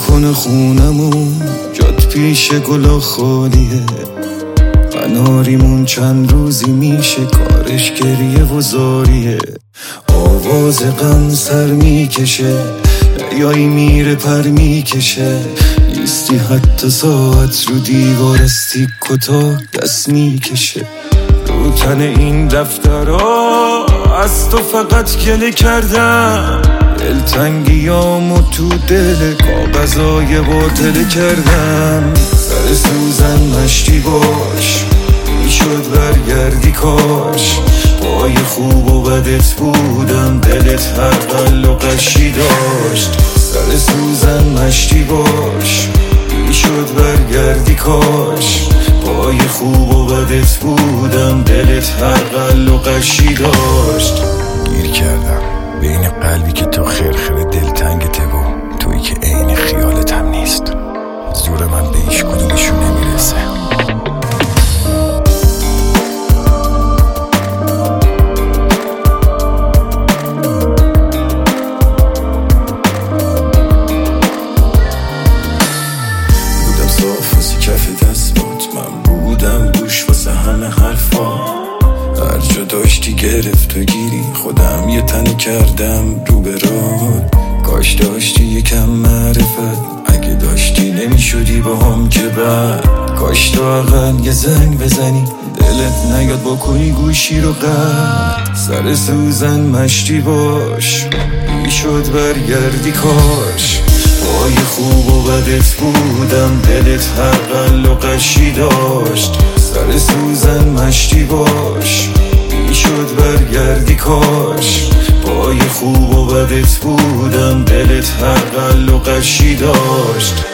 نکنه خونمون جات پیش گلا خالیه. قناریمون چند روزی میشه کارش گریه و زاریه. آواز غم سر میکشه، دریایی میره پر میکشه. نیستی حتی ساعت رو دیوار استی کتا دست میکشه. رو تن این دفترها از تو فقط گله کردم. دلتنگیامو تو دل کاغذای باطله کردم. سر سوزن مشتی باش، میشد برگردی کاش. پای خوب و بدت بودم، دلت هر قل و قشی داشت. سر سوزن مشتی باش، میشد برگردی کاش. پای خوب و بدت بودم، دلت هر قل و قشی داشت. گیر کردم بین قلبی که تو خرخره دلتنگته و تویی که عین خیالت هم نیست. زور من به هیچ کدومشون نمیرسه. بودم صاف واسه کف دستات، من بودم گوش واسه همه حرفا. هر جا داشتی گرفت و گیری، خودم یه تنی کردم رو به راه. کاش داشتی یکم معرفت، اگه داشتی نمیشدی با هم که بعد. کاش تو اقل یه زنگ بزنی، دلت نیاد بکنی گوشی رو قد. سر سوزن مشتی باش، میشد برگردی کاش. پای خوب و بدت بودم، دلت هر قل و قشی داشت. سر سوزن مشتی باش، میشد برگردی کاش. پای خوب و بدت بودم، دلت هر قل و قشی داشت.